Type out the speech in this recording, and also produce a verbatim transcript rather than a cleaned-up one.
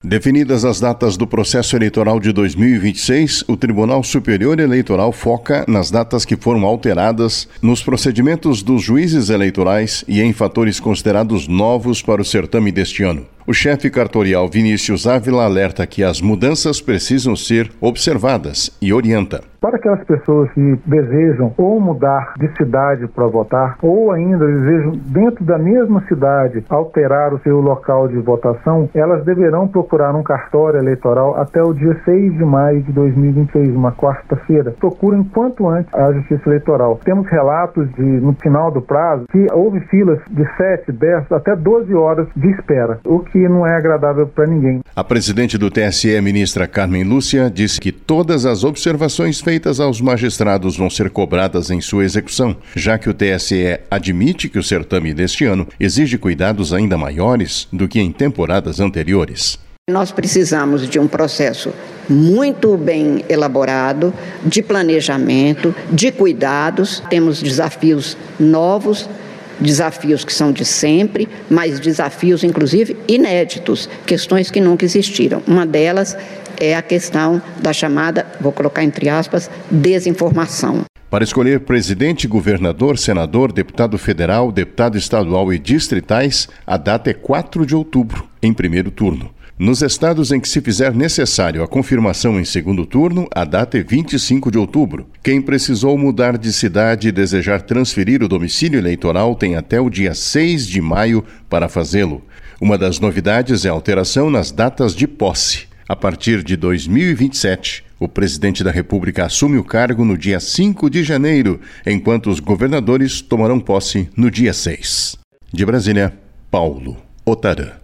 Definidas as datas do processo eleitoral de dois mil e vinte e seis, o Tribunal Superior Eleitoral foca nas datas que foram alteradas nos procedimentos dos juízes eleitorais e em fatores considerados novos para o certame deste ano. O chefe cartorial Vinícius Ávila alerta que as mudanças precisam ser observadas e orienta. Para aquelas pessoas que desejam ou mudar de cidade para votar, ou ainda desejam, dentro da mesma cidade, alterar o seu local de votação, elas deverão procurar um cartório eleitoral até o dia seis de maio de dois mil e vinte e seis, uma quarta-feira. Procurem quanto antes a Justiça Eleitoral. Temos relatos de, no final do prazo, que houve filas de sete, dez, até doze horas de espera, o que que não é agradável para ninguém. A presidente do T S E, ministra Carmen Lúcia, disse que todas as observações feitas aos magistrados vão ser cobradas em sua execução, já que o T S E admite que o certame deste ano exige cuidados ainda maiores do que em temporadas anteriores. Nós precisamos de um processo muito bem elaborado, de planejamento, de cuidados. Temos desafios novos, desafios que são de sempre, mas desafios, inclusive, inéditos, questões que nunca existiram. Uma delas é a questão da chamada, vou colocar entre aspas, desinformação. Para escolher presidente, governador, senador, deputado federal, deputado estadual e distritais, a data é quatro de outubro, em primeiro turno. Nos estados em que se fizer necessário a confirmação em segundo turno, a data é vinte e cinco de outubro. Quem precisou mudar de cidade e desejar transferir o domicílio eleitoral tem até o dia seis de maio para fazê-lo. Uma das novidades é a alteração nas datas de posse. A partir de dois mil e vinte e sete, o presidente da República assume o cargo no dia cinco de janeiro, enquanto os governadores tomarão posse no dia seis. De Brasília, Paulo Otarã.